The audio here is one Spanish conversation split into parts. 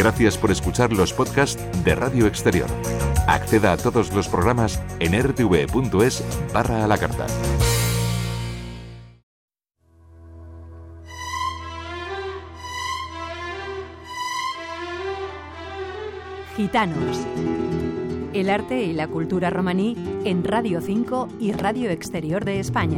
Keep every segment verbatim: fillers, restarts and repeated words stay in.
Gracias por escuchar los podcasts de Radio Exterior. Acceda a todos los programas en r t v punto es barra a la carta. Gitanos. El arte y la cultura romaní en Radio cinco y Radio Exterior de España.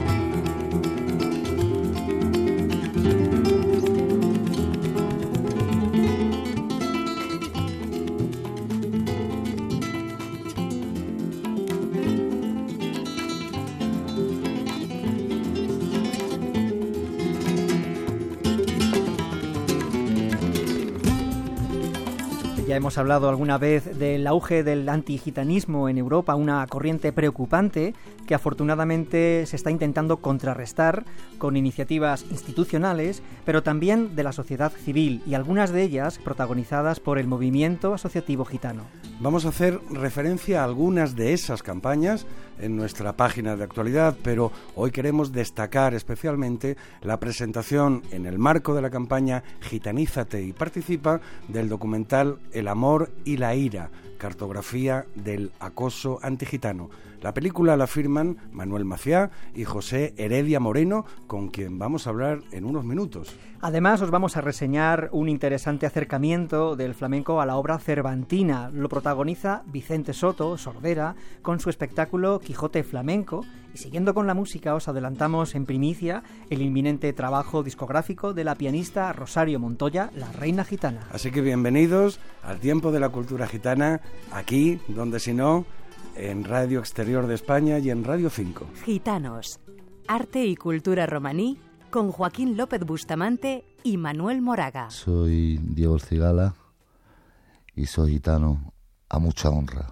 Ya hemos hablado alguna vez del auge del antigitanismo en Europa, una corriente preocupante que afortunadamente se está intentando contrarrestar con iniciativas institucionales, pero también de la sociedad civil, y algunas de ellas protagonizadas por el movimiento asociativo gitano. Vamos a hacer referencia a algunas de esas campañas en nuestra página de actualidad, pero hoy queremos destacar especialmente la presentación en el marco de la campaña Gitanízate y Participa del documental El amor y la ira, cartografía del acoso antigitano. La película la firman Manuel Maciá y José Heredia Moreno, con quien vamos a hablar en unos minutos. Además, os vamos a reseñar un interesante acercamiento del flamenco a la obra cervantina. Lo protagoniza Vicente Soto, Sordera, con su espectáculo Quijote Flamenco. Y siguiendo con la música, os adelantamos en primicia el inminente trabajo discográfico de la pianista Rosario Montoya, la Reina Gitana. Así que bienvenidos al tiempo de la cultura gitana, aquí, donde si no, en Radio Exterior de España y en Radio cinco. Gitanos, arte y cultura romaní, con Joaquín López Bustamante y Manuel Moraga. Soy Diego El Cigala y soy gitano a mucha honra.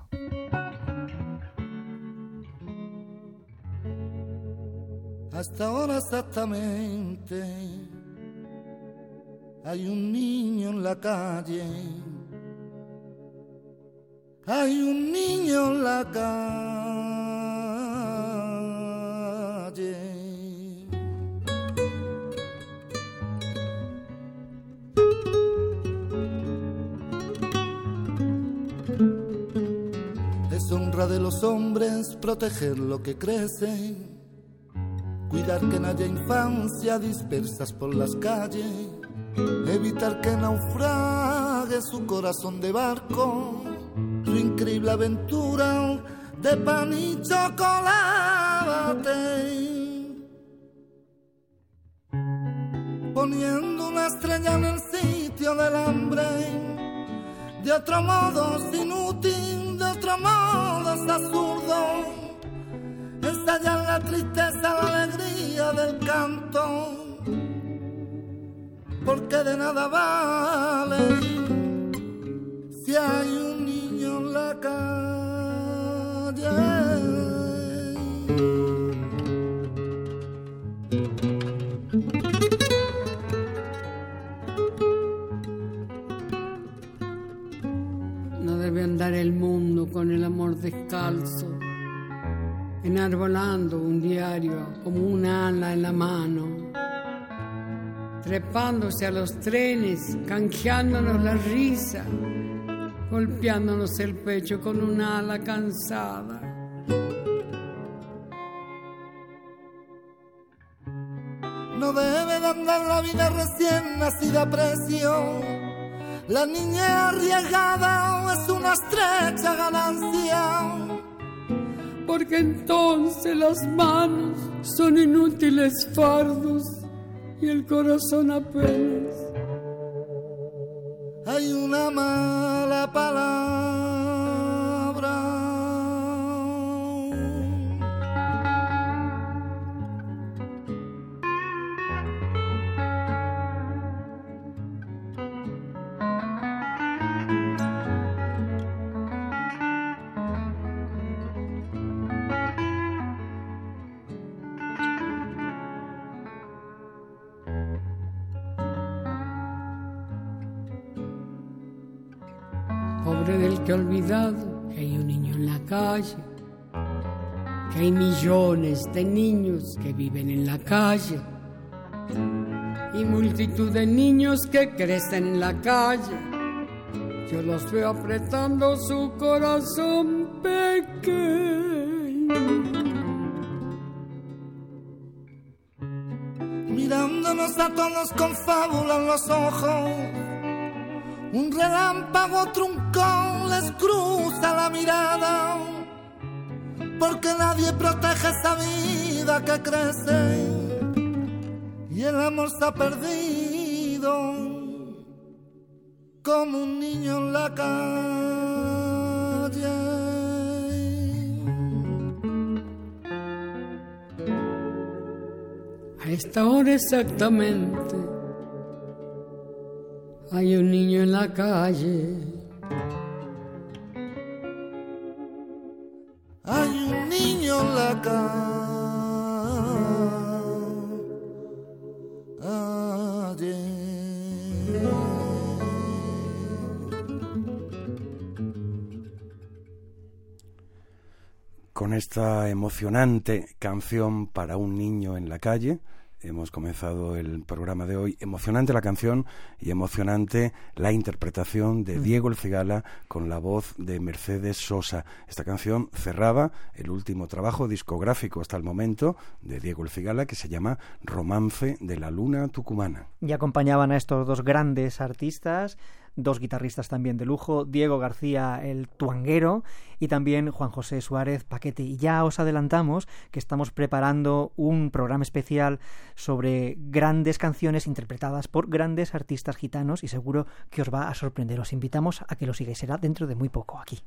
Hasta ahora exactamente hay un niño en la calle, hay un niño en la calle. Es honra de los hombres proteger lo que crece, cuidar que no haya infancia dispersas por las calles, evitar que naufrague su corazón de barco, su increíble aventura de pan y chocolate, poniendo una estrella en el sitio del hambre. De otro modo es inútil, de otro modo es absurdo estallar la tristeza, la alegría del canto, porque de nada vale si hay un niño en la calle. No debe andar el mundo con el amor descalzo, enarbolando un diario como un ala en la mano, trepándose a los trenes, canjeándonos la risa, golpeándonos el pecho con un ala cansada. No debe de andar la vida recién nacida a precio, la niña arriesgada es una estrecha ganancia, porque entonces las manos son inútiles fardos y el corazón apenas. Hay una mala palabra. Pobre del que ha olvidado que hay un niño en la calle, que hay millones de niños que viven en la calle y multitud de niños que crecen en la calle, yo los veo apretando su corazón pequeño. Mirándonos a todos con fábula en los ojos, un relámpago truncón les cruza la mirada, porque nadie protege esa vida que crece y el amor se ha perdido como un niño en la calle. A esta hora exactamente hay un niño en la calle. Hay un niño en la calle. Con esta emocionante canción para un niño en la calle, hemos comenzado el programa de hoy. Emocionante la canción y emocionante la interpretación de Diego El Cigala con la voz de Mercedes Sosa. Esta canción cerraba el último trabajo discográfico hasta el momento de Diego El Cigala, que se llama Romance de la Luna Tucumana. Y acompañaban a estos dos grandes artistas, dos guitarristas también de lujo, Diego García el Tuanguero y también Juan José Suárez Paquete. Y ya os adelantamos que estamos preparando un programa especial sobre grandes canciones interpretadas por grandes artistas gitanos y seguro que os va a sorprender. Os invitamos a que lo sigáis, será dentro de muy poco aquí.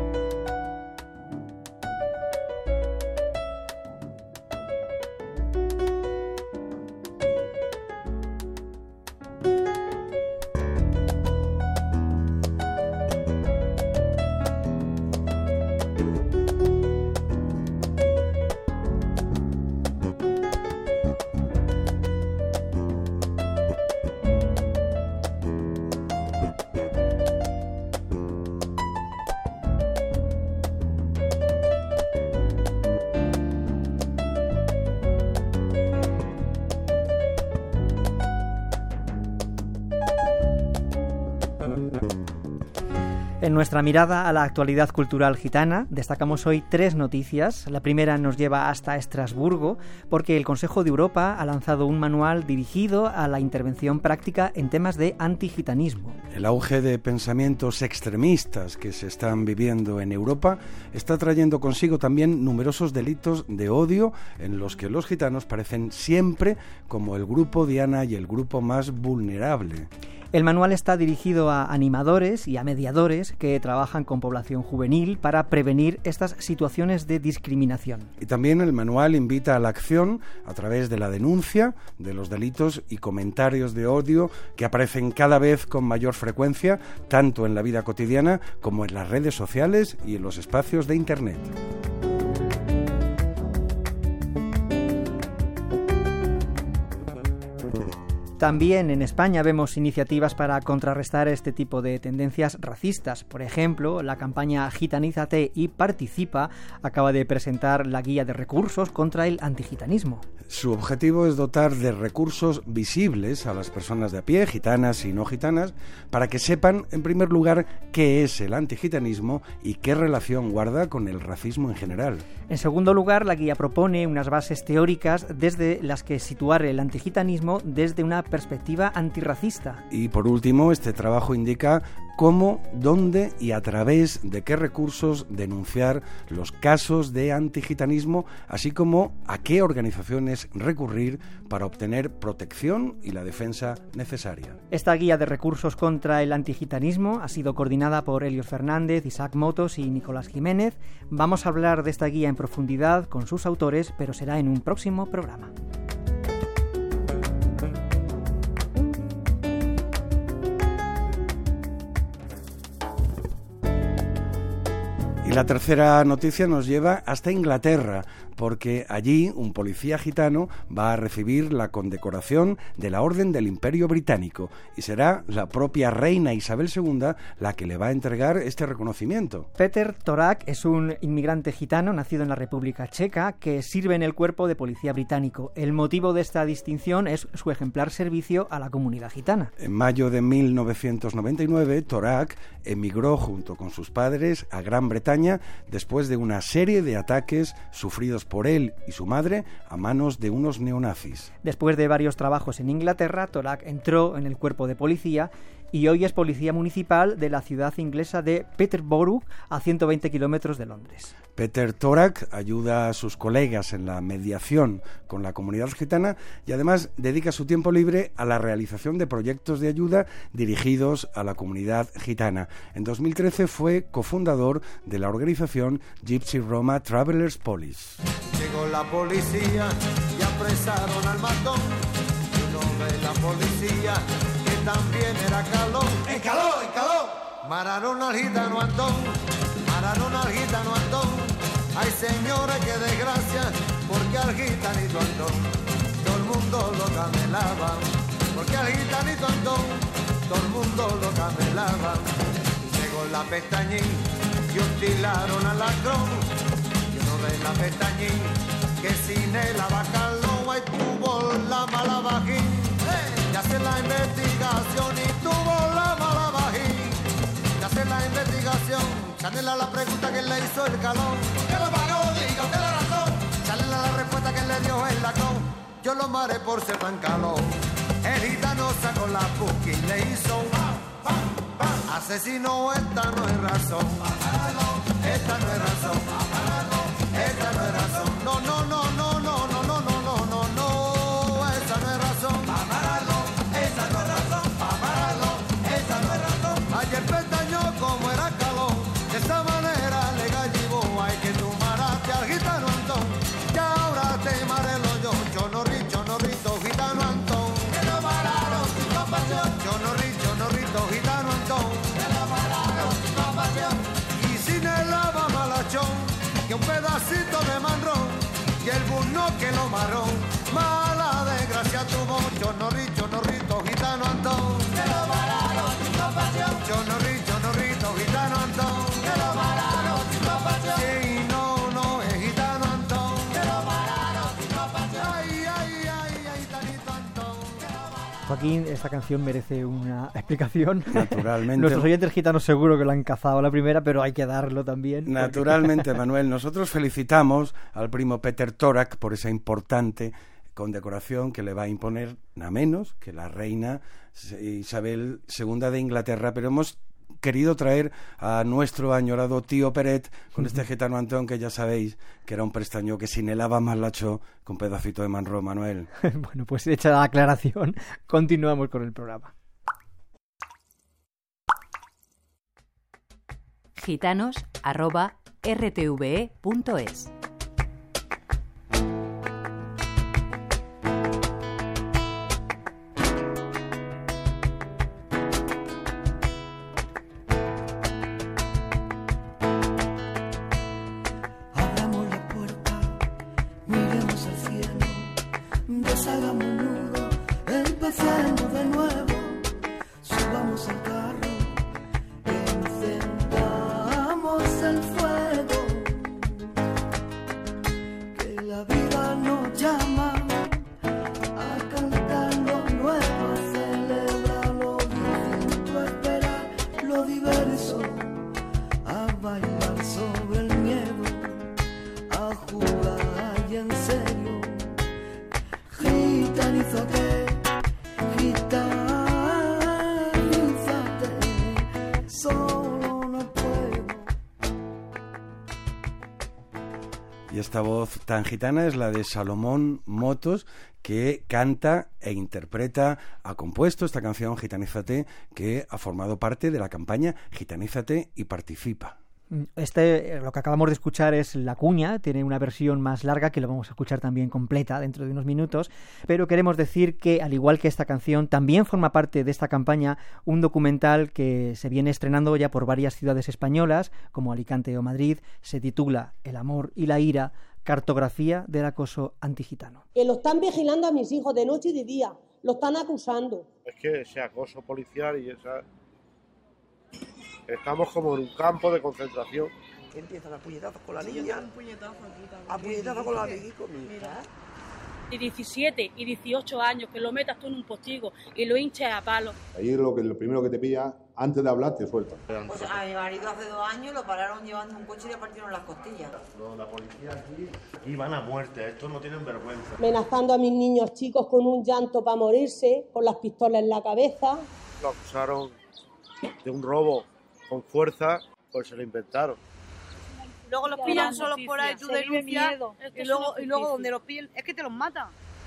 En nuestra mirada a la actualidad cultural gitana destacamos hoy tres noticias. La primera nos lleva hasta Estrasburgo porque el Consejo de Europa ha lanzado un manual dirigido a la intervención práctica en temas de antigitanismo. El auge de pensamientos extremistas que se están viviendo en Europa está trayendo consigo también numerosos delitos de odio en los que los gitanos parecen siempre como el grupo diana y el grupo más vulnerable. El manual está dirigido a animadores y a mediadores que trabajan con población juvenil para prevenir estas situaciones de discriminación. Y también el manual invita a la acción a través de la denuncia de los delitos y comentarios de odio que aparecen cada vez con mayor frecuencia, tanto en la vida cotidiana como en las redes sociales y en los espacios de Internet. También en España vemos iniciativas para contrarrestar este tipo de tendencias racistas. Por ejemplo, la campaña Gitanízate y Participa acaba de presentar la guía de recursos contra el antigitanismo. Su objetivo es dotar de recursos visibles a las personas de a pie, gitanas y no gitanas, para que sepan, en primer lugar, qué es el antigitanismo y qué relación guarda con el racismo en general. En segundo lugar, la guía propone unas bases teóricas desde las que situar el antigitanismo desde una perspectiva antirracista. Y por último, este trabajo indica cómo, dónde y a través de qué recursos denunciar los casos de antigitanismo, así como a qué organizaciones recurrir para obtener protección y la defensa necesaria. Esta guía de recursos contra el antigitanismo ha sido coordinada por Helios Fernández, Isaac Motos y Nicolás Jiménez. Vamos a hablar de esta guía en profundidad con sus autores, pero será en un próximo programa. Y la tercera noticia nos lleva hasta Inglaterra, porque allí un policía gitano va a recibir la condecoración de la Orden del Imperio Británico y será la propia reina Isabel segunda la que le va a entregar este reconocimiento. Peter Torak es un inmigrante gitano nacido en la República Checa que sirve en el cuerpo de policía británico. El motivo de esta distinción es su ejemplar servicio a la comunidad gitana. En mayo de mil novecientos noventa y nueve, Torak emigró junto con sus padres a Gran Bretaña después de una serie de ataques sufridos por él y su madre a manos de unos neonazis. Después de varios trabajos en Inglaterra, Torak entró en el cuerpo de policía y hoy es policía municipal de la ciudad inglesa de Peterborough, a ciento veinte kilómetros de Londres. Peter Torak ayuda a sus colegas en la mediación con la comunidad gitana y además dedica su tiempo libre a la realización de proyectos de ayuda dirigidos a la comunidad gitana. En dos mil trece fue cofundador de la organización Gypsy Roma Travelers Police. Llegó la policía y apresaron al matón. Y uno de la policía que también era calón. ¡En calón, en calón! Mararon al gitano Antón, mararon al gitano Antón. Ay, señores, qué desgracia, porque al gitanito Antón todo el mundo lo camelaba. Porque al gitanito Antón todo el mundo lo camelaba. Llegó la pestañín y utilaron al ladrón. Y uno de la pestañín que sin el abacalón ahí tuvo la mala bajín. Y hace la investigación y tuvo la mala bajín. Y hace la investigación, Chanela la pregunta que le hizo el calón. ¿Qué lo pagó? Diga usted la razón. Chanela la respuesta que le dio el lacón. Yo lo maré por ser tan calón. El gitano sacó la puki y le hizo un pam, pam, pam. Asesino, esta no es razón. Esta no es razón. Esta no es razón. No, no, no, no, no, no, no, no, no, no, no. Esa no es razón. Esa no es razón. Esa no es razón. Ayer pestañó como era calón. De esta manera le gallibó. Hay que tú maraste al gitano Antón. Y ahora te marelo yo. Chonorri, chonorrito, gitano Antón. Que lo mararon sin compasión. Chonorri, chonorrito, gitano Antón. Que lo mararon sin compasión. Y sin el lava malachón. Que un pedacito de manrón. Y el burno que lo marrón. Mala desgracia tuvo. Chonorri, chonorrito, gitano Antón. Que lo mararon sin compasión. Chonorri, chonorrito, gitano Antón. Que lo mararon sin compasión. Sí, no, no, es gitano Antón. Que lo mararon sin compasión. Ay, ay, ay, ay, gitanito Antón. Joaquín, esta canción merece una explicación. Naturalmente. Nuestros oyentes gitanos seguro que lo han cazado a la primera, pero hay que darlo también. Naturalmente, Manuel. Nosotros felicitamos al primo Peter Torak por esa importante condecoración que le va a imponer nada menos que la reina Isabel segunda de Inglaterra, pero hemos querido traer a nuestro añorado tío Peret con este gitano Antón, que ya sabéis que era un prestaño que sin helaba más lacho con pedacito de manro, Manuel. Bueno, pues hecha la aclaración, continuamos con el programa. gitanos arroba r t v e punto es. Esta voz tan gitana es la de Salomón Motos, que canta e interpreta, ha compuesto esta canción Gitanízate, que ha formado parte de la campaña Gitanízate y participa. Este, lo que acabamos de escuchar es La Cuña, tiene una versión más larga que lo vamos a escuchar también completa dentro de unos minutos, pero queremos decir que, al igual que esta canción, también forma parte de esta campaña un documental que se viene estrenando ya por varias ciudades españolas, como Alicante o Madrid. Se titula El amor y la ira, cartografía del acoso antigitano. Que lo están vigilando a mis hijos de noche y de día, lo están acusando. Es que ese acoso policial y esa... Estamos como en un campo de concentración. Que empiezan a puñetazos con la niña, a puñetazos con la niña y con mi hija. De diecisiete y dieciocho años, que lo metas tú en un postigo y lo hinches a palo. Ahí lo, que, lo primero que te pilla, antes de hablar, te suelta. Pues a mi marido hace dos años lo pararon llevando un coche y le partieron las costillas. No, la policía aquí, aquí van a muerte, estos no tienen vergüenza. Amenazando a mis niños chicos con un llanto para morirse, con las pistolas en la cabeza. Lo acusaron de un robo con fuerza, pues se lo inventaron. Luego los pillan solos por ahí, tú denuncias, y luego, y luego donde los pillan, es que te los matan.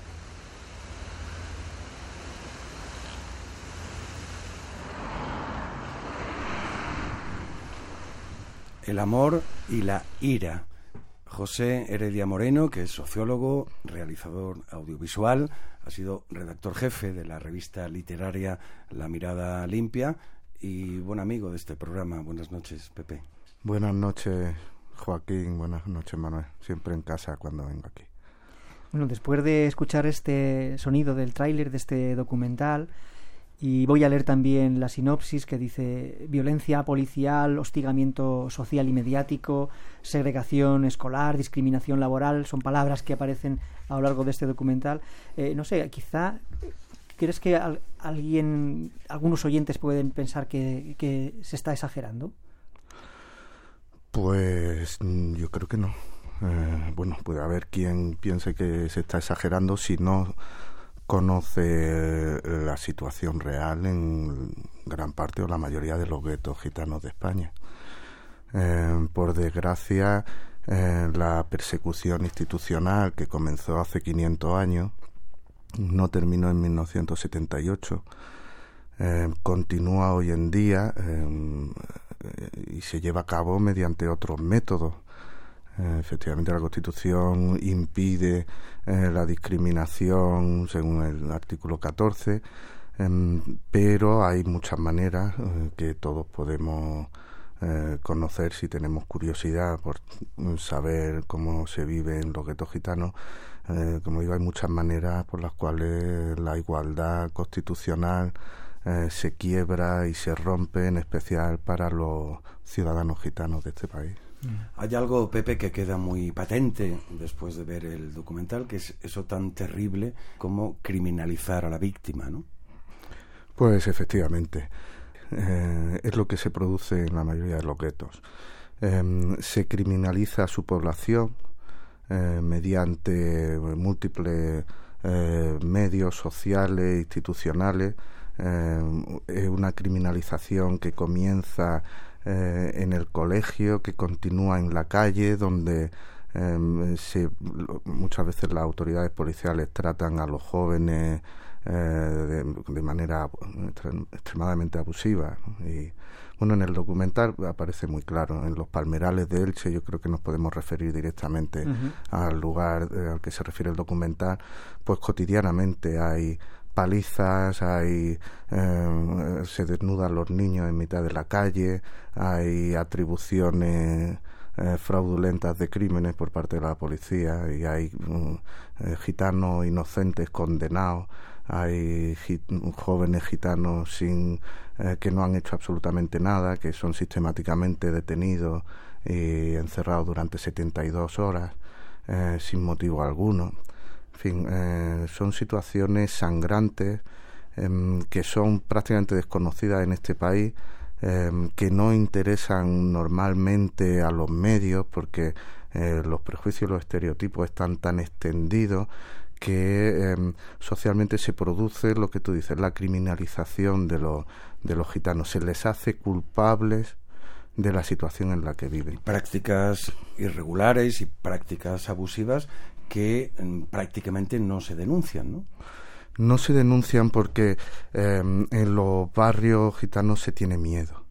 El amor y la ira. José Heredia Moreno, que es sociólogo, realizador audiovisual, ha sido redactor jefe de la revista literaria La Mirada Limpia y buen amigo de este programa. Buenas noches, Pepe. Buenas noches, Joaquín. Buenas noches, Manuel. Siempre en casa cuando vengo aquí. Bueno, después de escuchar este sonido del tráiler de este documental, y voy a leer también la sinopsis que dice: violencia policial, hostigamiento social y mediático, segregación escolar, discriminación laboral, son palabras que aparecen a lo largo de este documental. Eh, no sé, quizá, ¿crees que al, alguien, algunos oyentes pueden pensar que, que se está exagerando? Pues yo creo que no. Eh, bueno, puede haber quien piense que se está exagerando si no conoce la situación real en gran parte o la mayoría de los guetos gitanos de España. Eh, por desgracia, eh, la persecución institucional que comenzó hace quinientos años no terminó en mil novecientos setenta y ocho. Eh, continúa hoy en día eh, y se lleva a cabo mediante otros métodos. Eh, efectivamente, la Constitución impide eh, la discriminación según el artículo catorce, eh, pero hay muchas maneras eh, que todos podemos eh, conocer si tenemos curiosidad por saber cómo se vive en los guetos gitanos. Eh, como digo, hay muchas maneras por las cuales la igualdad constitucional eh, se quiebra y se rompe, en especial para los ciudadanos gitanos de este país. Hay algo, Pepe, que queda muy patente después de ver el documental, que es eso tan terrible como criminalizar a la víctima, ¿no? Pues efectivamente, eh, es lo que se produce en la mayoría de los guetos. Eh, se criminaliza a su población eh, mediante múltiples eh, medios sociales, institucionales. Eh, es una criminalización que comienza Eh, en el colegio, que continúa en la calle, donde eh, se, muchas veces las autoridades policiales tratan a los jóvenes eh, de, de manera extremadamente abusiva, ¿no? Y bueno, en el documental aparece muy claro, en los Palmerales de Elche, yo creo que nos podemos referir directamente uh-huh. al lugar eh, al que se refiere el documental, pues cotidianamente hay palizas, hay eh, se desnudan los niños en mitad de la calle, hay atribuciones eh, fraudulentas de crímenes por parte de la policía y hay um, eh, gitanos inocentes condenados, hay git- jóvenes gitanos sin eh, que no han hecho absolutamente nada, que son sistemáticamente detenidos y encerrados durante setenta y dos horas eh, sin motivo alguno. En fin, eh, son situaciones sangrantes eh, que son prácticamente desconocidas en este país, eh, que no interesan normalmente a los medios porque eh, los prejuicios y los estereotipos están tan extendidos que eh, socialmente se produce lo que tú dices, la criminalización de los, de los gitanos. Se les hace culpables de la situación en la que viven. Prácticas irregulares y prácticas abusivas que eh, prácticamente no se denuncian, ¿no? No se denuncian porque eh, en los barrios gitanos se tiene miedo.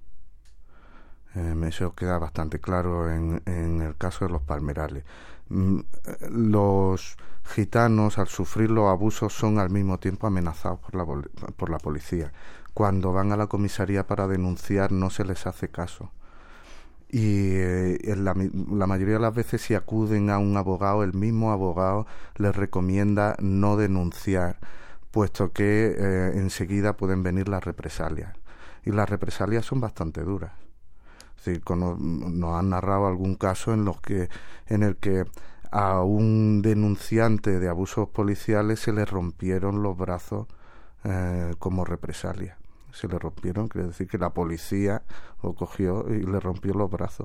Eh, eso queda bastante claro en, en el caso de los Palmerales. Mm, los gitanos, al sufrir los abusos, son al mismo tiempo amenazados por la, por la policía. Cuando van a la comisaría para denunciar, no se les hace caso. y eh, en la, la mayoría de las veces si acuden a un abogado, el mismo abogado les recomienda no denunciar, puesto que eh, enseguida pueden venir las represalias, y las represalias son bastante duras. Es decir, nos, nos han narrado algún caso en los que en el que a un denunciante de abusos policiales se le rompieron los brazos eh, como represalia. Se le rompieron, quiere decir que la policía lo cogió y le rompió los brazos.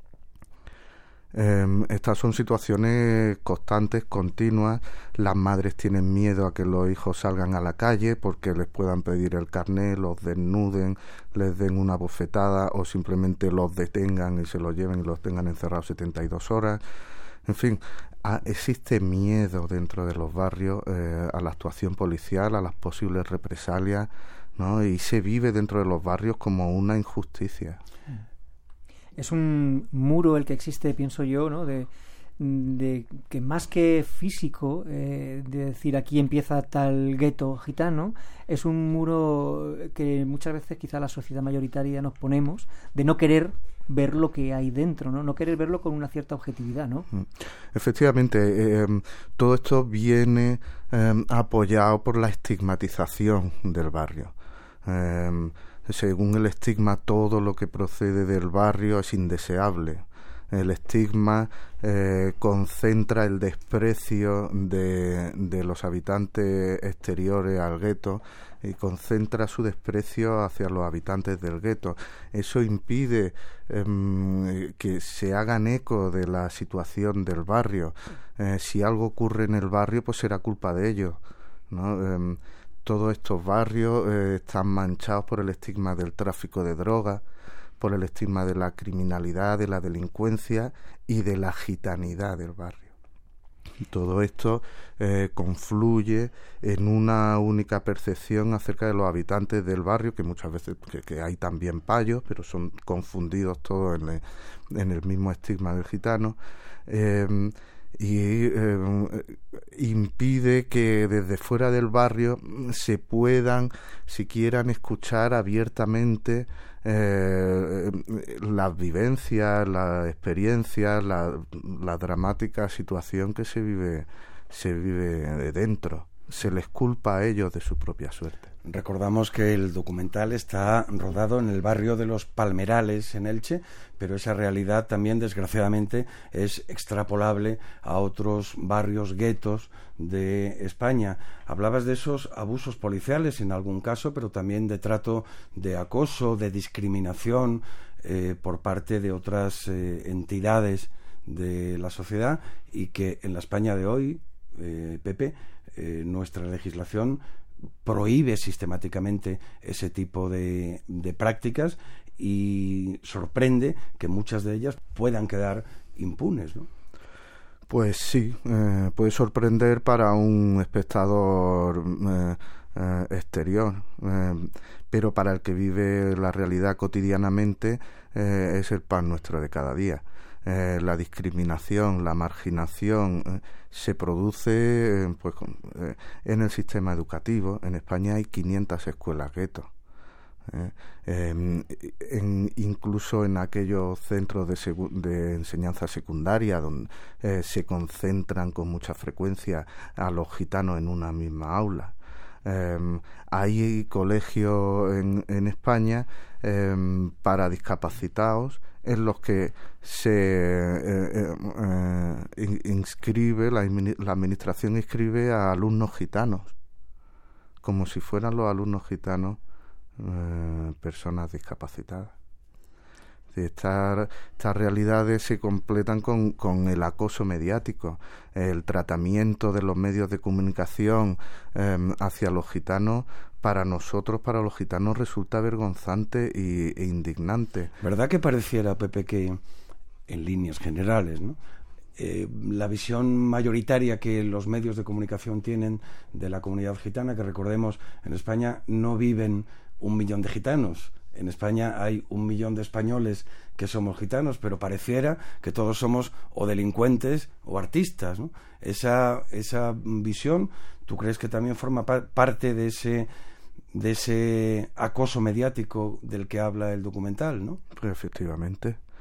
Eh, estas son situaciones constantes, continuas. Las madres tienen miedo a que los hijos salgan a la calle porque les puedan pedir el carné, los desnuden, les den una bofetada o simplemente los detengan y se los lleven y los tengan encerrados setenta y dos horas. En fin, a, existe miedo dentro de los barrios eh, a la actuación policial, a las posibles represalias, ¿no? Y se vive dentro de los barrios como una injusticia. Es un muro el que existe, pienso yo, ¿no? De, de que más que físico, eh, de decir aquí empieza tal gueto gitano, es un muro que muchas veces quizá la sociedad mayoritaria nos ponemos de no querer ver lo que hay dentro, ¿no? No querer verlo con una cierta objetividad, ¿no? Efectivamente, eh, todo esto viene eh, apoyado por la estigmatización del barrio. Eh, según el estigma, todo lo que procede del barrio es indeseable. El estigma eh, concentra el desprecio de, de los habitantes exteriores al gueto y concentra su desprecio hacia los habitantes del gueto. Eso impide eh, que se hagan eco de la situación del barrio. Eh, si algo ocurre en el barrio, pues será culpa de ellos, ¿no? Eh, todos estos barrios eh, están manchados por el estigma del tráfico de drogas, por el estigma de la criminalidad, de la delincuencia y de la gitanidad del barrio. Y todo esto eh, confluye en una única percepción acerca de los habitantes del barrio, que muchas veces que, que hay también payos, pero son confundidos todos en el, en el mismo estigma del gitano. Eh, y eh, impide que desde fuera del barrio se puedan, si quieran, escuchar abiertamente eh, las vivencias, las experiencias, la, la dramática situación que se vive, se vive dentro. Se les culpa a ellos de su propia suerte. Recordamos que el documental está rodado en el barrio de Los Palmerales, en Elche, pero esa realidad también, desgraciadamente, es extrapolable a otros barrios guetos de España. Hablabas de esos abusos policiales en algún caso, pero también de trato de acoso, de discriminación eh, por parte de otras eh, entidades de la sociedad, y que en la España de hoy, eh, Pepe, eh, nuestra legislación prohíbe sistemáticamente ese tipo de, de prácticas, y sorprende que muchas de ellas puedan quedar impunes, ¿no? Pues sí, eh, puede sorprender para un espectador eh, eh, exterior, eh, pero para el que vive la realidad cotidianamente eh, es el pan nuestro de cada día. Eh, la discriminación, la marginación eh, se produce eh, pues, eh, en el sistema educativo. En España hay quinientas escuelas guetos. Eh, eh, en, incluso en aquellos centros de, segu- de enseñanza secundaria donde eh, se concentran con mucha frecuencia a los gitanos en una misma aula. Eh, hay colegios en, en España eh, para discapacitados en los que se eh, eh, inscribe, la, la administración inscribe a alumnos gitanos, como si fueran los alumnos gitanos eh, personas discapacitadas. Estas, estas realidades se completan con, con el acoso mediático, el tratamiento de los medios de comunicación eh, hacia los gitanos. Para nosotros, para los gitanos, resulta vergonzante y, e indignante. ¿Verdad que pareciera, Pepe, que en líneas generales, ¿no? Eh, la visión mayoritaria que los medios de comunicación tienen de la comunidad gitana, que recordemos, en España no viven un millón de gitanos. En España hay un millón de españoles que somos gitanos, pero pareciera que todos somos o delincuentes o artistas, ¿no? Esa, esa visión, ¿tú crees que también forma pa- parte de ese, de ese acoso mediático del que habla el documental, ¿no? Pues efectivamente,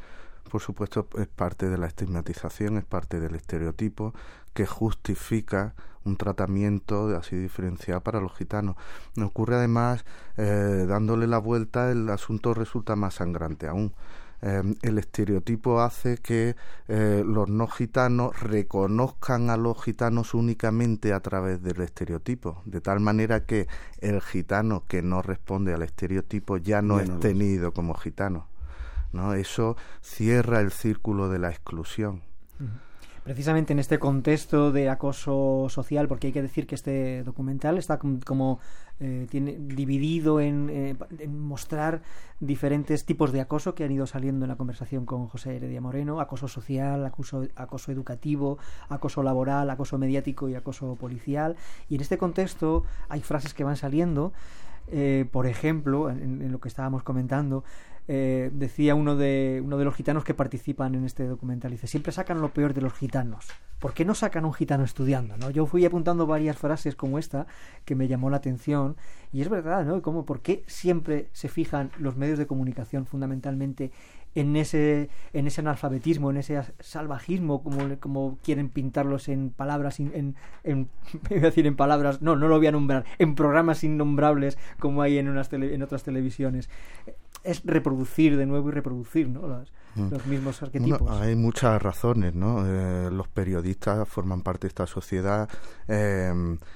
por supuesto, es parte de la estigmatización, es parte del estereotipo que justifica un tratamiento así diferenciado para los gitanos. Me ocurre además, eh, dándole la vuelta, el asunto resulta más sangrante aún. Eh, el estereotipo hace que eh, los no gitanos reconozcan a los gitanos únicamente a través del estereotipo, de tal manera que el gitano que no responde al estereotipo ya no bueno, es tenido como gitano, ¿no? Eso cierra el círculo de la exclusión. Precisamente en este contexto de acoso social, porque hay que decir que este documental está como eh, tiene dividido en, eh, en mostrar diferentes tipos de acoso que han ido saliendo en la conversación con José Heredia Moreno: acoso social, acoso, acoso educativo, acoso laboral, acoso mediático y acoso policial. Y en este contexto hay frases que van saliendo. Eh, por ejemplo, en, en lo que estábamos comentando, eh, decía uno de uno de los gitanos que participan en este documental, dice: siempre sacan lo peor de los gitanos. ¿Por qué no sacan a un gitano estudiando, ¿no? Yo fui apuntando varias frases como esta que me llamó la atención, y es verdad, ¿no? Como, ¿por qué siempre se fijan los medios de comunicación fundamentalmente en ese en ese analfabetismo, en ese salvajismo, como, como quieren pintarlos en palabras, en, en, en voy a decir en palabras, no, no lo voy a nombrar, en programas innombrables como hay en unas tele, en otras televisiones? Es reproducir de nuevo y reproducir, ¿no? Los, mm. los mismos arquetipos. Bueno, hay muchas razones, ¿no? Eh, los periodistas forman parte de esta sociedad, eh,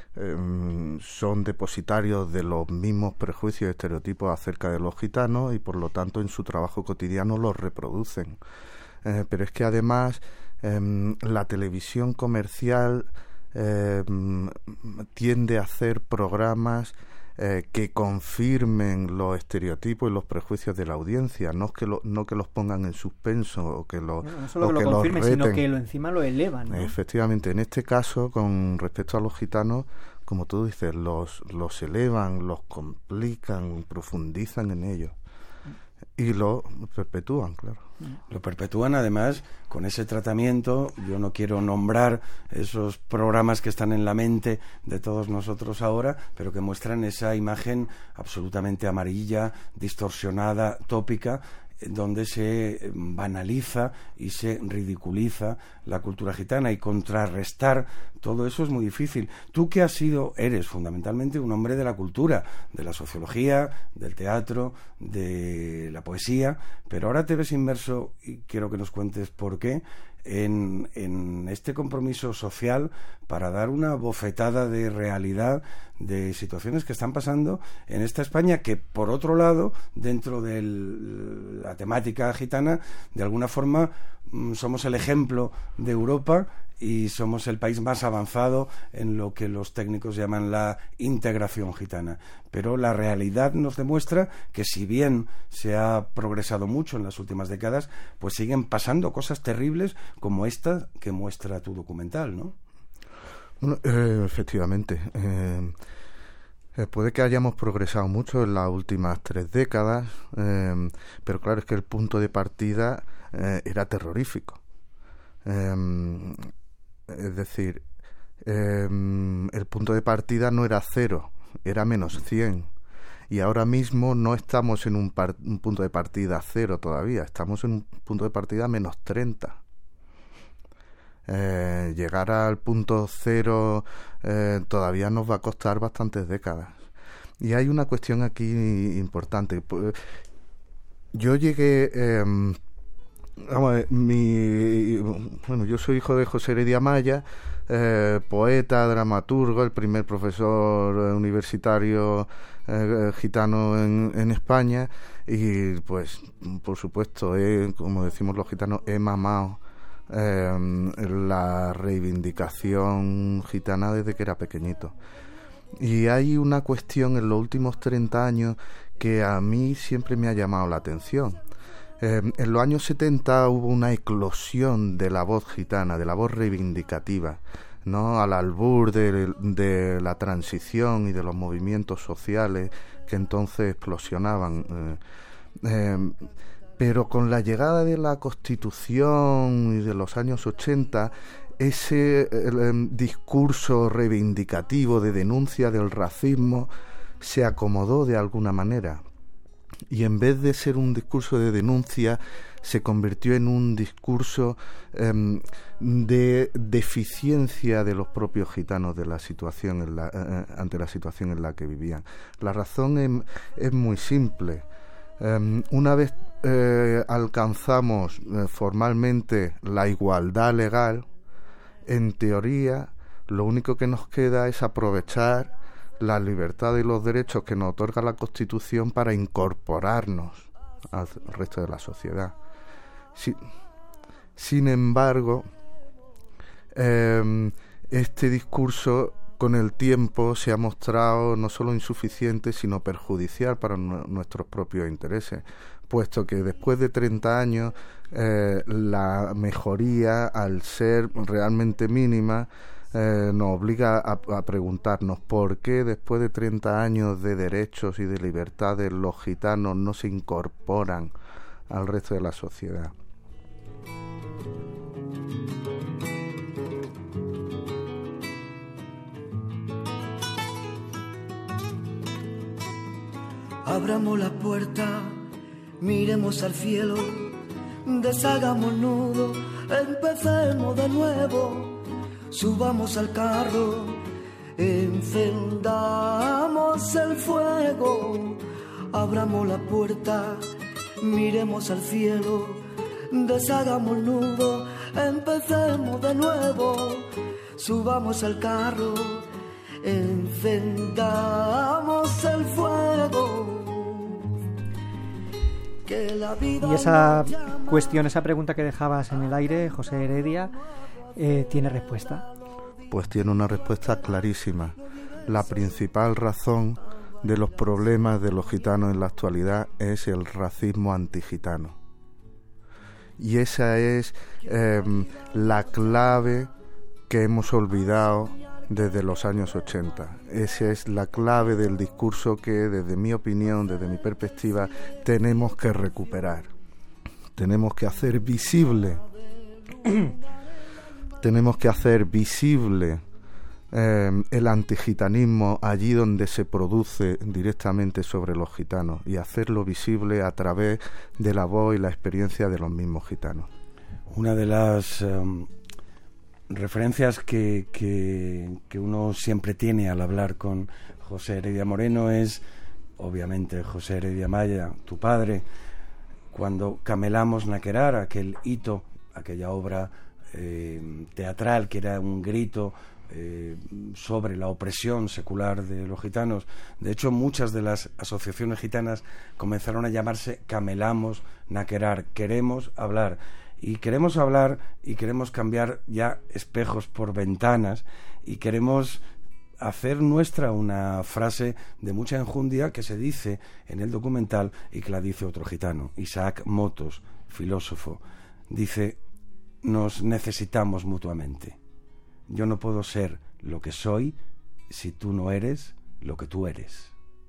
eh, son depositarios de los mismos prejuicios y estereotipos acerca de los gitanos y por lo tanto en su trabajo cotidiano los reproducen. Eh, pero es que además eh, la televisión comercial eh, tiende a hacer programas Eh, que confirmen los estereotipos y los prejuicios de la audiencia, no que lo, no que los pongan en suspenso o que lo no, no solo o que, que lo confirmen, los reten. sino que lo encima lo elevan, ¿no? Efectivamente, en este caso, con respecto a los gitanos, como tú dices, los los elevan, los complican, profundizan en ellos y lo perpetúan, claro. Lo perpetúan además con ese tratamiento. Yo no quiero nombrar esos programas que están en la mente de todos nosotros ahora, pero que muestran esa imagen absolutamente amarilla, distorsionada, tópica, donde se banaliza y se ridiculiza la cultura gitana, y contrarrestar todo eso es muy difícil. Tú que has sido, eres fundamentalmente un hombre de la cultura, de la sociología, del teatro, de la poesía, pero ahora te ves inmerso, y quiero que nos cuentes por qué, en, en este compromiso social para dar una bofetada de realidad de situaciones que están pasando en esta España, que por otro lado, dentro de la temática gitana, de alguna forma somos el ejemplo de Europa y somos el país más avanzado en lo que los técnicos llaman la integración gitana. Pero la realidad nos demuestra que, si bien se ha progresado mucho en las últimas décadas, pues siguen pasando cosas terribles como esta que muestra tu documental, ¿no? Bueno, eh, efectivamente. Eh, eh, puede que hayamos progresado mucho en las últimas tres décadas, eh, pero claro, es que el punto de partida eh, era terrorífico. Eh, es decir, eh, el punto de partida no era cero, era menos cien. Y ahora mismo no estamos en un, par- un punto de partida cero todavía, estamos en un punto de partida menos treinta. Eh, llegar al punto cero eh, todavía nos va a costar bastantes décadas. Y hay una cuestión aquí importante. Yo llegué... Eh, vamos a ver, mi, bueno, yo soy hijo de José Heredia Maya, eh, poeta, dramaturgo, el primer profesor universitario eh, gitano en, en España, y pues por supuesto, he, como decimos los gitanos, he mamado eh, la reivindicación gitana desde que era pequeñito. Y hay una cuestión en los últimos treinta años que a mí siempre me ha llamado la atención. Eh, en los años setenta hubo una eclosión de la voz gitana, de la voz reivindicativa, ¿no? Al albur de, de la transición y de los movimientos sociales que entonces explosionaban. Eh, eh, pero con la llegada de la Constitución y de los años ochenta, ese eh, discurso reivindicativo de denuncia del racismo se acomodó de alguna manera. y en vez de ser un discurso de denuncia, se convirtió en un discurso eh, de deficiencia de los propios gitanos de la situación en la, eh, ante la situación en la que vivían. La razón es, es muy simple. Eh, una vez eh, alcanzamos eh, formalmente la igualdad legal, en teoría lo único que nos queda es aprovechar la libertad y los derechos que nos otorga la Constitución para incorporarnos al resto de la sociedad. Si, sin embargo, eh, este discurso con el tiempo se ha mostrado no solo insuficiente, sino perjudicial para n- nuestros propios intereses, puesto que después de treinta años eh, la mejoría, al ser realmente mínima, Eh, nos obliga a, a preguntarnos por qué después de treinta años de derechos y de libertades los gitanos no se incorporan al resto de la sociedad. Abramos la puerta, miremos al cielo, deshagamos el nudo, empecemos de nuevo. Subamos al carro, encendamos el fuego, abramos la puerta, miremos al cielo, deshagamos el nudo, empecemos de nuevo. Subamos al carro, encendamos el fuego. Que la vida y esa cuestión, esa pregunta que dejabas en el aire, José Heredia, Eh, ¿tiene respuesta? Pues tiene una respuesta clarísima. La principal razón de los problemas de los gitanos en la actualidad es el racismo antigitano. Y esa es eh, la clave que hemos olvidado desde los años ochenta. Esa es la clave del discurso que, desde mi opinión, desde mi perspectiva, tenemos que recuperar. Tenemos que hacer visible Tenemos que hacer visible eh, el antigitanismo allí donde se produce directamente sobre los gitanos, y hacerlo visible a través de la voz y la experiencia de los mismos gitanos. Una de las um, referencias que, que, que uno siempre tiene al hablar con José Heredia Moreno es, obviamente, José Heredia Maya, tu padre, cuando camelamos Naquerar, aquel hito, aquella obra Eh, teatral que era un grito eh, sobre la opresión secular de los gitanos. De hecho, muchas de las asociaciones gitanas comenzaron a llamarse Camelamos Naquerar, queremos hablar, y queremos hablar y queremos cambiar ya espejos por ventanas, y queremos hacer nuestra una frase de mucha enjundia que se dice en el documental y que la dice otro gitano, Isaac Motos, filósofo. Dice: nos necesitamos mutuamente. Yo no puedo ser lo que soy si tú no eres lo que tú eres.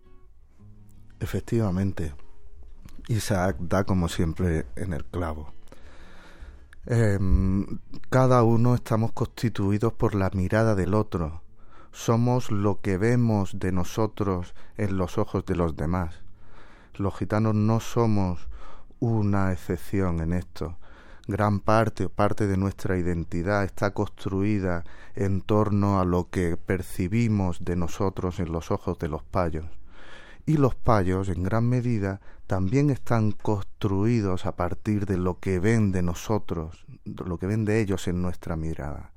Efectivamente, Isaac da como siempre en el clavo. Eh, cada uno estamos constituidos por la mirada del otro. Somos lo que vemos de nosotros en los ojos de los demás. Los gitanos no somos una excepción en esto. Gran parte, parte de nuestra identidad está construida en torno a lo que percibimos de nosotros en los ojos de los payos. Y los payos, en gran medida, también están construidos a partir de lo que ven de nosotros, de lo que ven de ellos en nuestra mirada.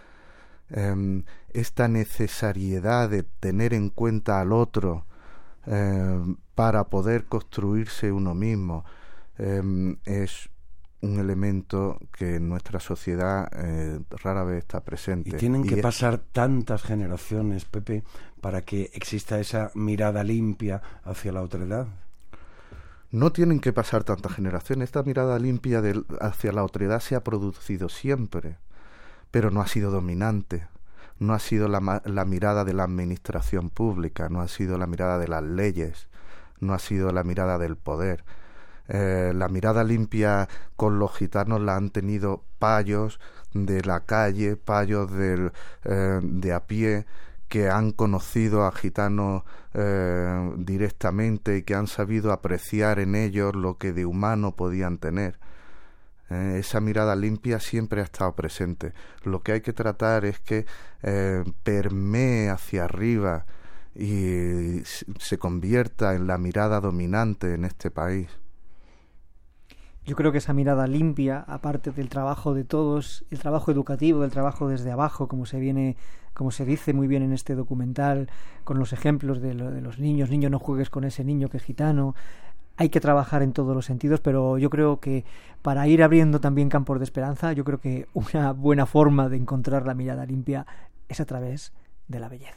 Eh, esta necesariedad de tener en cuenta al otro eh, para poder construirse uno mismo eh, es un elemento que en nuestra sociedad eh, rara vez está presente. Y tienen que y pasar tantas generaciones, Pepe, para que exista esa mirada limpia hacia la otredad. No tienen que pasar tantas generaciones. Esta mirada limpia de, hacia la otredad se ha producido siempre, pero no ha sido dominante. No ha sido la, la mirada de la administración pública, no ha sido la mirada de las leyes, no ha sido la mirada del poder. Eh, la mirada limpia con los gitanos la han tenido payos de la calle, payos del, eh, de a pie, que han conocido a gitanos eh, directamente y que han sabido apreciar en ellos lo que de humano podían tener. Eh, esa mirada limpia siempre ha estado presente. Lo que hay que tratar es que eh, permee hacia arriba y se convierta en la mirada dominante en este país. Yo creo que esa mirada limpia, aparte del trabajo de todos, el trabajo educativo, del trabajo desde abajo, como se viene, como se dice muy bien en este documental, con los ejemplos de, lo, de los niños, niño no juegues con ese niño que es gitano, hay que trabajar en todos los sentidos, pero yo creo que para ir abriendo también campos de esperanza, yo creo que una buena forma de encontrar la mirada limpia es a través de la belleza.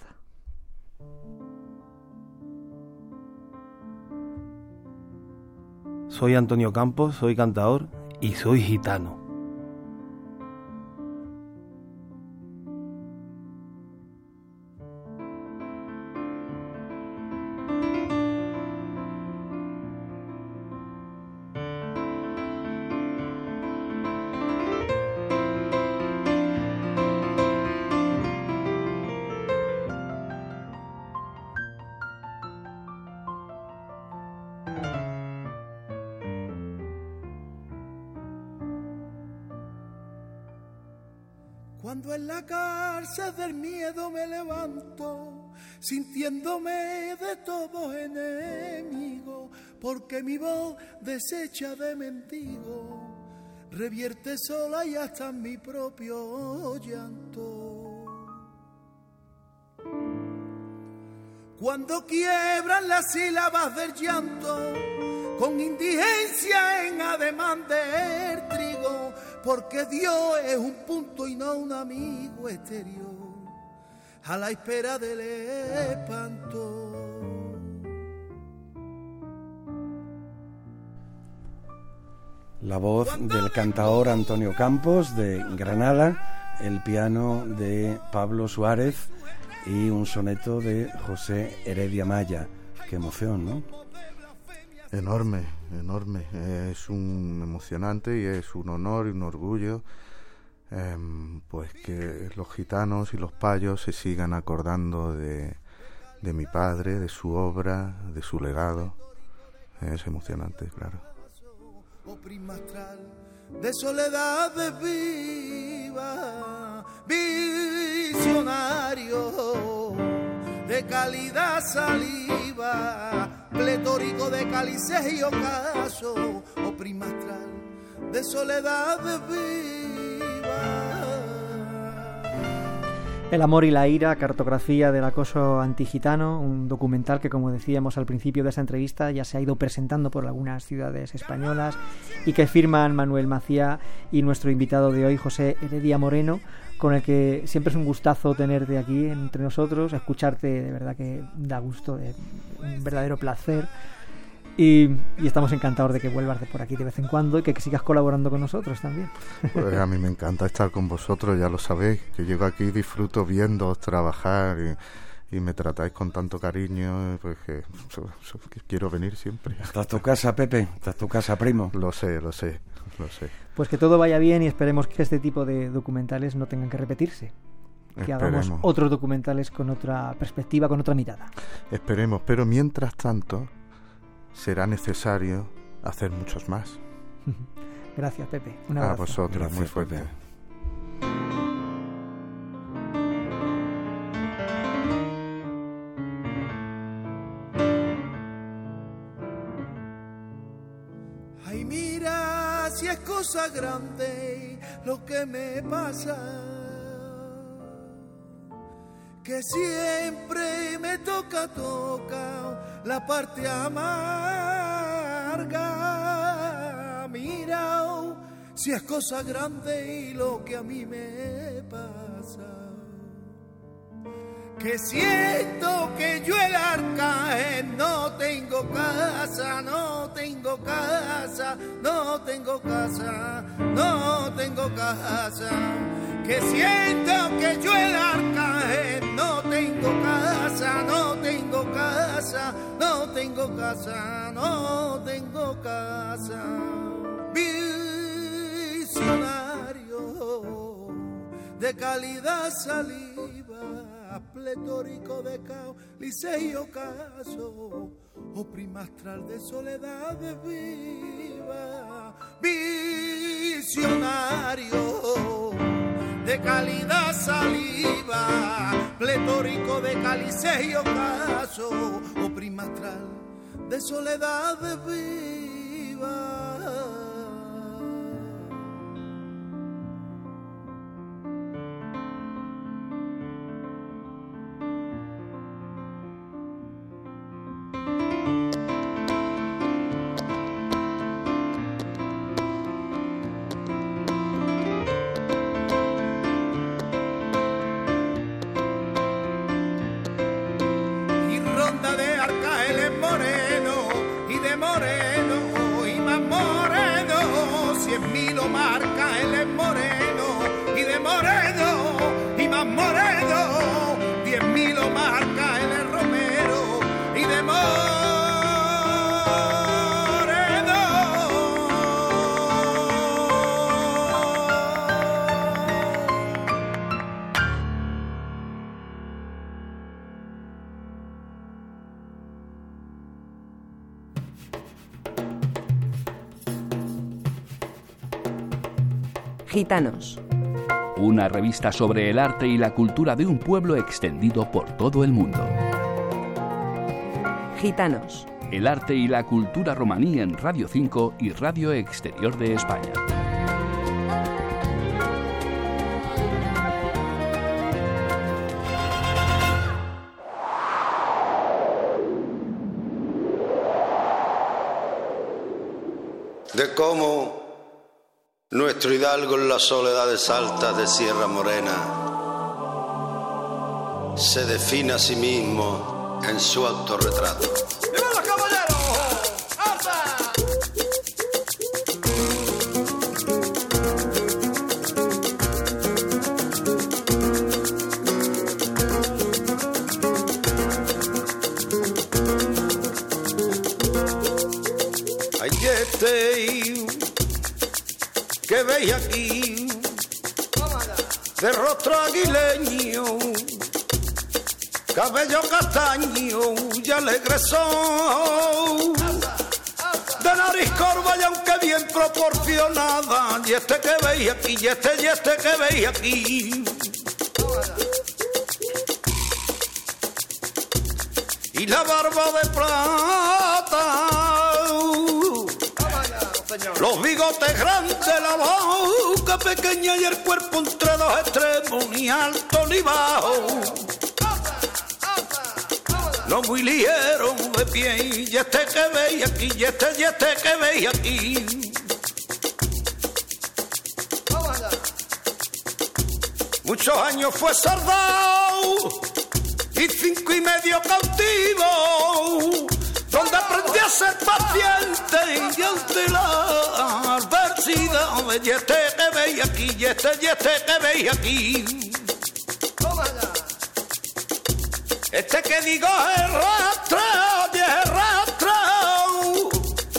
Soy Antonio Campos, soy cantador y soy gitano. Cuando en la cárcel del miedo me levanto, sintiéndome de todos enemigos, porque mi voz deshecha de mendigo revierte sola y hasta en mi propio llanto. Cuando quiebran las sílabas del llanto, con indigencia en ademán del trigo, porque Dios es un punto y no un amigo exterior, a la espera del espanto. La voz del cantaor Antonio Campos de Granada, el piano de Pablo Suárez y un soneto de José Heredia Maya. Qué emoción, ¿no? Enorme, enorme. Es un emocionante y es un honor y un orgullo eh, pues que los gitanos y los payos se sigan acordando de, de mi padre, de su obra, de su legado. Es emocionante, claro. De soledad viva, visionario, de calidad saliva, pletórico de cálices y ocaso, o primastral, de soledad viva. El amor y la ira, cartografía del acoso antigitano, un documental que, como decíamos al principio de esta entrevista, ya se ha ido presentando por algunas ciudades españolas y que firman Manuel Maciá y nuestro invitado de hoy, José Heredia Moreno, con el que siempre es un gustazo tenerte aquí entre nosotros, escucharte de verdad que da gusto, es un verdadero placer. Y, y estamos encantados de que vuelvas de por aquí de vez en cuando y que, que sigas colaborando con nosotros también. Pues a mí me encanta estar con vosotros, ya lo sabéis, que llego aquí y disfruto viéndoos trabajar y, y me tratáis con tanto cariño, pues que, so, so, que quiero venir siempre. Esta es tu casa, Pepe, esta es tu casa, primo. Lo sé, lo sé, lo sé. Pues que todo vaya bien y esperemos que este tipo de documentales no tengan que repetirse. Que Esperemos. hagamos otros documentales con otra perspectiva, con otra mirada. Esperemos, pero mientras tanto será necesario hacer muchos más. Gracias, Pepe. Un abrazo. A vosotros, Gracias, muy fuerte. Pepe. Ay, mira, si es cosa grande lo que me pasa, que siempre me toca, toca la parte amarga. Mira, si es cosa grande y lo que a mí me pasa, que siento que yo el arcángel no tengo casa, no tengo casa, no tengo casa, no tengo casa. Que siento que yo el arcángel no tengo casa, no tengo casa, no tengo casa, no tengo casa. Visionario de calidad saliva, pletórico de caos, liceo ocaso, o primastral de soledades viva, visionario de calidad saliva, pletórico de cálices y ocaso, o primastral de soledades viva. Gitanos. Una revista sobre el arte y la cultura de un pueblo extendido por todo el mundo. Gitanos. El arte y la cultura romaní en Radio cinco y Radio Exterior de España. De cómo nuestro hidalgo en las soledades altas de Sierra Morena se define a sí mismo en su autorretrato. ¡Viva los caballeros! Ay, este que veis aquí, de rostro aguileño, cabello castaño y alegre son, de nariz corva y aunque bien proporcionada, y este que veis aquí, y este y este que veis aquí, y la barba de plata, los bigotes grandes, la boca pequeña y el cuerpo entre dos extremos, ni alto ni bajo, no muy ligero de pie, y este que veis aquí, y este y este que veis aquí, muchos años fue soldado y cinco y medio cautivo, donde aprendí a ser paciente y ante la adversidad, y este que veis aquí, y este y este que veis aquí, este que digo es rastreo y es rastreo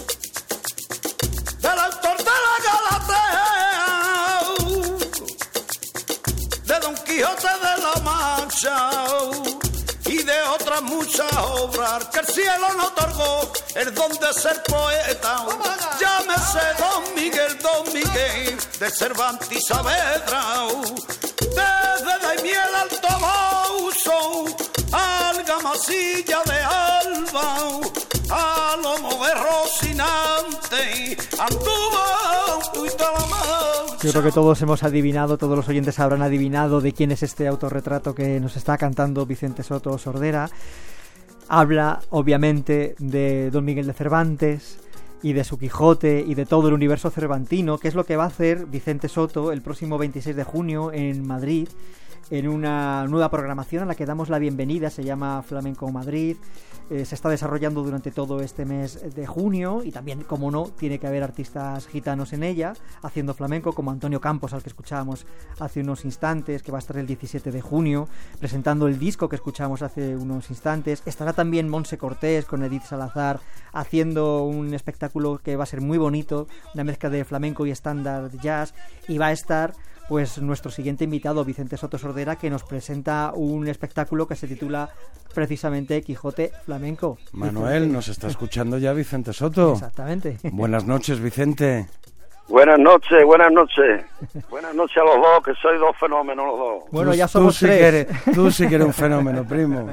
del autor de la Galatea, de Don Quijote de la Mancha y de otras muchas obras que el cielo no otorgó el don de ser poeta. Llámese Don Miguel, Don Miguel de Cervantes y Saavedra, desde Daimiel Alto Bauso al Gamasilla de Alba, a Lomo de Rocinante, anduvo y Talamancha. Yo creo que todos hemos adivinado, todos los oyentes habrán adivinado de quién es este autorretrato que nos está cantando Vicente Soto Sordera. Habla, obviamente, de Don Miguel de Cervantes y de su Quijote y de todo el universo cervantino, que es lo que va a hacer Vicente Soto el próximo veintiséis de junio en Madrid, en una nueva programación a la que damos la bienvenida. Se llama Flamenco Madrid. Eh, se está desarrollando durante todo este mes de junio y también, como no, tiene que haber artistas gitanos en ella haciendo flamenco, como Antonio Campos, al que escuchábamos hace unos instantes, que va a estar el diecisiete de junio presentando el disco que escuchábamos hace unos instantes. Estará también Monse Cortés con Edith Salazar haciendo un espectáculo que va a ser muy bonito, una mezcla de flamenco y estándar jazz, y va a estar pues nuestro siguiente invitado, Vicente Soto Sordera, que nos presenta un espectáculo que se titula precisamente Quijote Flamenco. Manuel, Vicente. nos está escuchando ya Vicente Soto. Exactamente. Buenas noches, Vicente. Buenas noches, buenas noches. Buenas noches a los dos, que sois dos fenómenos los dos. Bueno, tú, ya somos tú sí tres. Que eres, tú sí que eres un fenómeno, primo.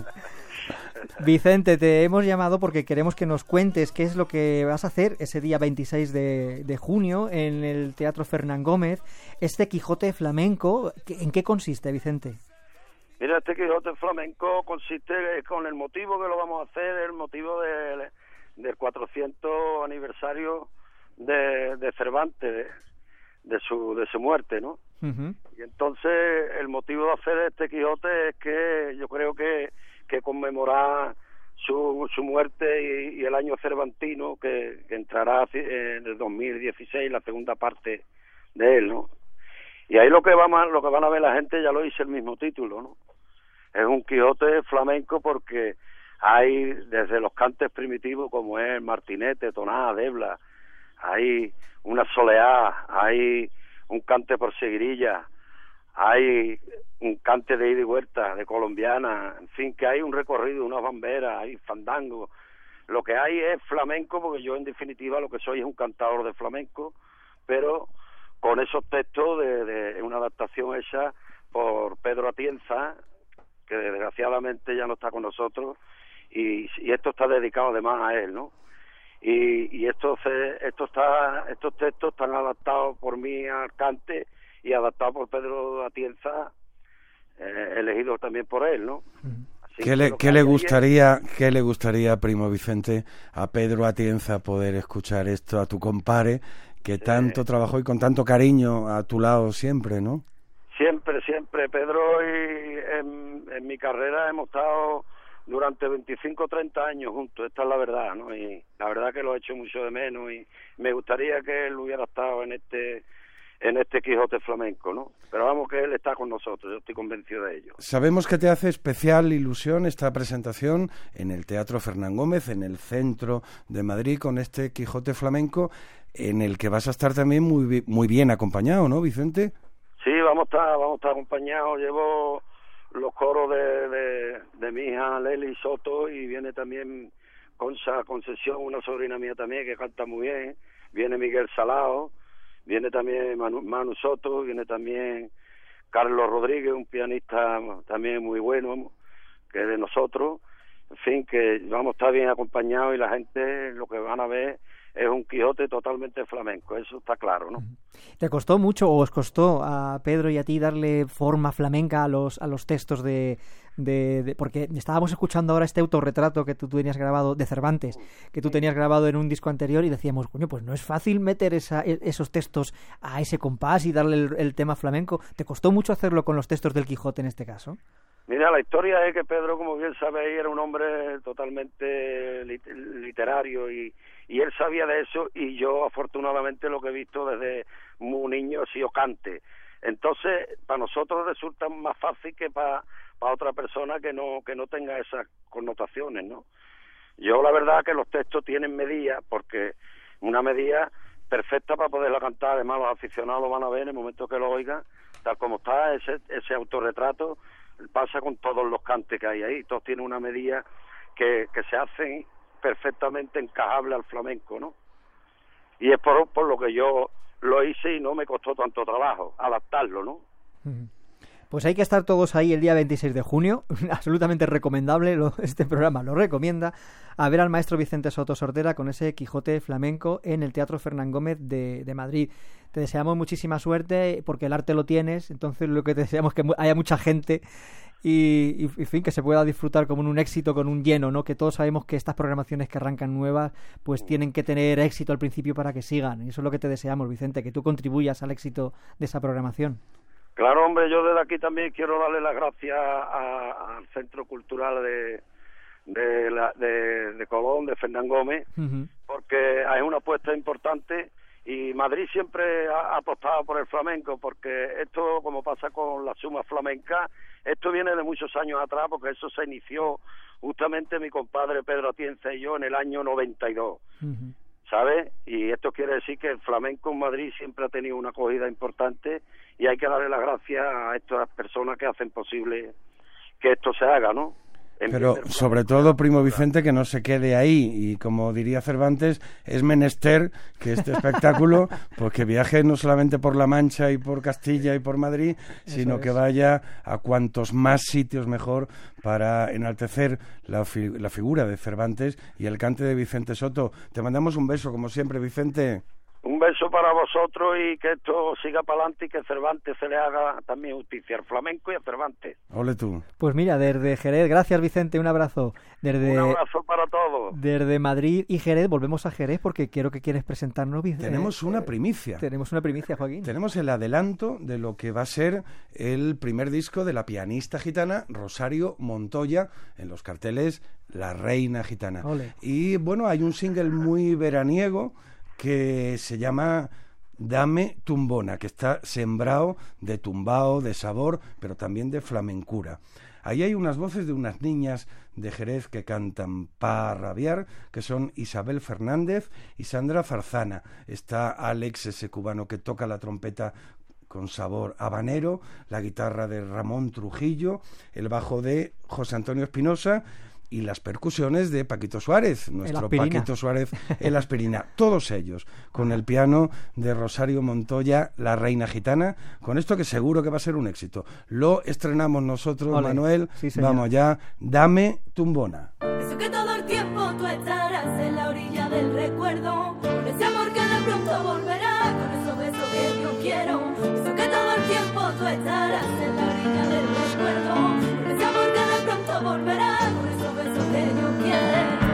Vicente, te hemos llamado porque queremos que nos cuentes qué es lo que vas a hacer ese día veintiséis de, de junio en el Teatro Fernán Gómez, este Quijote Flamenco. ¿En qué consiste, Vicente? Mira, este Quijote Flamenco consiste con el motivo que lo vamos a hacer, el motivo del, del cuatrocientos aniversario de, de Cervantes, de, de su de su muerte, ¿no? Uh-huh. Y entonces el motivo de hacer este Quijote es que yo creo que que conmemorar su, su muerte y, y el año cervantino que, que entrará en el dos mil dieciséis, la segunda parte de él, ¿no? Y ahí lo que vamos, lo que van a ver la gente, ya lo dice el mismo título, ¿no? Es un Quijote flamenco porque hay desde los cantes primitivos como es martinete, tonada, debla, hay una soleá, hay un cante por seguirilla, hay un cante de ida y vuelta, de colombiana, en fin, que hay un recorrido, unas bamberas, hay fandango. Lo que hay es flamenco, porque yo en definitiva lo que soy es un cantador de flamenco, pero con esos textos de, de una adaptación hecha por Pedro Atienza, que desgraciadamente ya no está con nosotros, y, y esto está dedicado además a él, ¿no? Y, y esto, se, esto está, estos textos están adaptados por mí al cante, y adaptado por Pedro Atienza, eh, elegido también por él, ¿no? Así ¿Qué le, que ¿qué le gustaría, qué le gustaría, primo Vicente, a Pedro Atienza poder escuchar esto, a tu compadre, que tanto eh, trabajó y con tanto cariño a tu lado siempre, ¿no? Siempre, siempre. Pedro y en, en mi carrera hemos estado durante veinticinco o treinta años juntos, esta es la verdad, ¿no? Y la verdad que lo he hecho mucho de menos y me gustaría que él hubiera estado en este en este Quijote flamenco, ¿no? Pero vamos, que él está con nosotros, yo estoy convencido de ello. Sabemos que te hace especial ilusión esta presentación en el Teatro Fernán Gómez, en el centro de Madrid, con este Quijote flamenco, en el que vas a estar también muy muy bien acompañado, ¿no, Vicente? Sí, vamos a estar, vamos a estar acompañados. Llevo los coros de, de, de mi hija Leli Soto y viene también Concha Concesión, una sobrina mía también que canta muy bien. Viene Miguel Salao, viene también Manu, Manu Soto, viene también Carlos Rodríguez, un pianista también muy bueno, que es de nosotros. En fin, que vamos a estar bien acompañados y la gente lo que van a ver es un Quijote totalmente flamenco, eso está claro, ¿no? ¿Te costó mucho o os costó a Pedro y a ti darle forma flamenca a los a los textos de, de, de porque estábamos escuchando ahora este autorretrato que tú, tú tenías grabado de Cervantes, que tú tenías grabado en un disco anterior y decíamos, coño, pues no es fácil meter esa, esos textos a ese compás y darle el, el tema flamenco. ¿Te costó mucho hacerlo con los textos del Quijote en este caso? Mira, la historia es que Pedro, como bien sabéis, era un hombre totalmente lit- literario y, y él sabía de eso y yo afortunadamente lo que he visto desde muy niño ha sido cante. Entonces, para nosotros resulta más fácil que para, para otra persona que no que no tenga esas connotaciones, ¿no? Yo la verdad que los textos tienen medida, porque una medida perfecta para poderla cantar, además los aficionados lo van a ver en el momento que lo oigan, tal como está ese, ese autorretrato. Pasa con todos los cantes que hay ahí, todos tienen una medida que, que se hacen perfectamente encajables al flamenco, ¿no? Y es por, por lo que yo lo hice y no me costó tanto trabajo adaptarlo, ¿no? Pues hay que estar todos ahí el día veintiséis de junio, absolutamente recomendable, lo, este programa lo recomienda, a ver al maestro Vicente Soto Sordera con ese Quijote flamenco en el Teatro Fernán Gómez de, de Madrid. Te deseamos muchísima suerte porque el arte lo tienes, entonces lo que te deseamos es que haya mucha gente y, y en fin, que se pueda disfrutar como en un éxito, con un lleno, ¿no? Que todos sabemos que estas programaciones que arrancan nuevas pues tienen que tener éxito al principio para que sigan, y eso es lo que te deseamos, Vicente, que tú contribuyas al éxito de esa programación. Claro, hombre, yo desde aquí también quiero darle las gracias a, al Centro Cultural de de, la, de de Colón, de Fernán Gómez, uh-huh. porque es una apuesta importante y Madrid siempre ha apostado por el flamenco, porque esto, como pasa con la suma flamenca, esto viene de muchos años atrás, porque eso se inició justamente mi compadre Pedro Atienza y yo en el año noventa y dos. Uh-huh. ¿sabes? Y esto quiere decir que el flamenco en Madrid siempre ha tenido una acogida importante y hay que darle las gracias a estas personas que hacen posible que esto se haga, ¿no? Pero sobre todo, primo Vicente, que no se quede ahí, y como diría Cervantes, es menester que este espectáculo pues que viaje no solamente por La Mancha y por Castilla y por Madrid, sino que vaya a cuantos más sitios mejor para enaltecer la, fi la figura de Cervantes y el cante de Vicente Soto. Te mandamos un beso, como siempre, Vicente. Un beso para vosotros y que esto siga para adelante y que Cervantes se le haga también justicia al flamenco y a Cervantes. Ole tú. Pues mira, desde Jerez, gracias Vicente, un abrazo. Desde, un abrazo para todos. Desde Madrid y Jerez, volvemos a Jerez porque quiero que quieres presentarnos, Vicente. Tenemos una primicia. Tenemos una primicia, Joaquín. Tenemos el adelanto de lo que va a ser el primer disco de la pianista gitana Rosario Montoya, en los carteles La Reina Gitana. Ole. Y bueno, hay un single muy veraniego que se llama Dame Tumbona, que está sembrado de tumbao, de sabor, pero también de flamencura. Ahí hay unas voces de unas niñas de Jerez que cantan pa rabiar, que son Isabel Fernández y Sandra Farzana. Está Alex, ese cubano que toca la trompeta con sabor habanero, la guitarra de Ramón Trujillo, el bajo de José Antonio Espinosa y las percusiones de Paquito Suárez, nuestro Paquito Suárez, el Aspirina, todos ellos, con el piano de Rosario Montoya, La Reina Gitana, con esto que seguro que va a ser un éxito. Lo estrenamos nosotros, Ole. Manuel, sí, vamos ya, Dame Tumbona. Eso que todo el tiempo tú estarás en la orilla del recuerdo, con ese amor que de pronto volverá, con esos besos que yo quiero. Eso que todo el tiempo tú estarás en la orilla del recuerdo, con ese amor que de pronto volverá, con esos besos que yo quiero.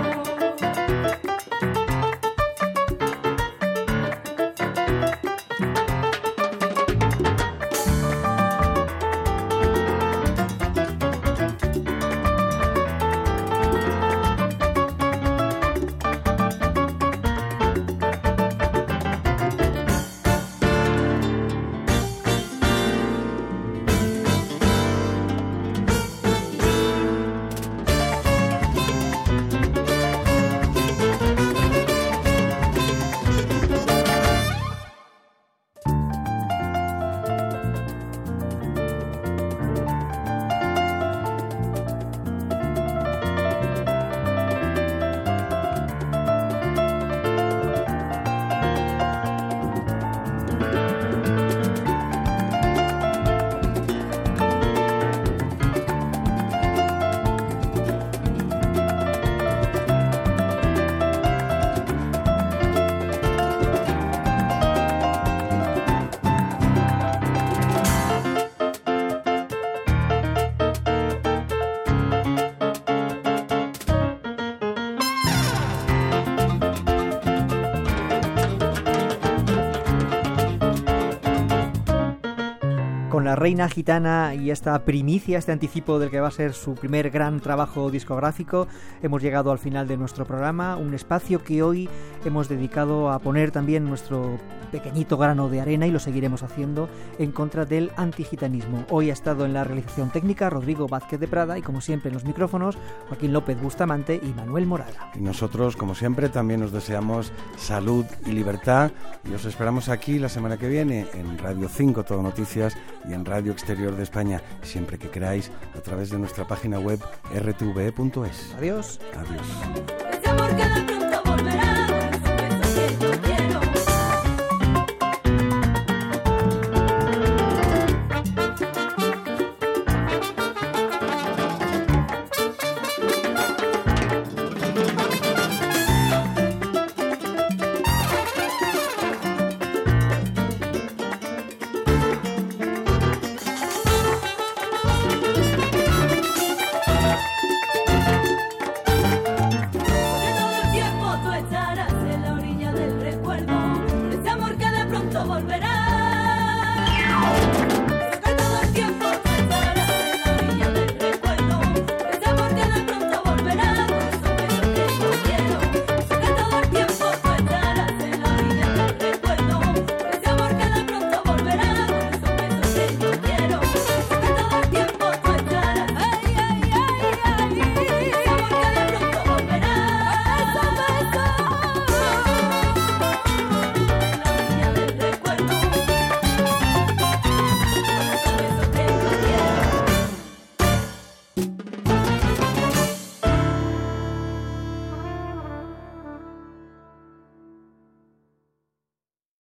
Con La Reina Gitana y esta primicia, este anticipo del que va a ser su primer gran trabajo discográfico, hemos llegado al final de nuestro programa, un espacio que hoy hemos dedicado a poner también nuestro pequeñito grano de arena, y lo seguiremos haciendo, en contra del antigitanismo. Hoy ha estado en la realización técnica Rodrigo Vázquez de Prada y, como siempre, en los micrófonos Joaquín López Bustamante y Manuel Morada. Y nosotros, como siempre, también os deseamos salud y libertad, y os esperamos aquí la semana que viene en Radio cinco Todo Noticias y en Radio Exterior de España, siempre que queráis, a través de nuestra página web r t v e punto es. Adiós. Adiós.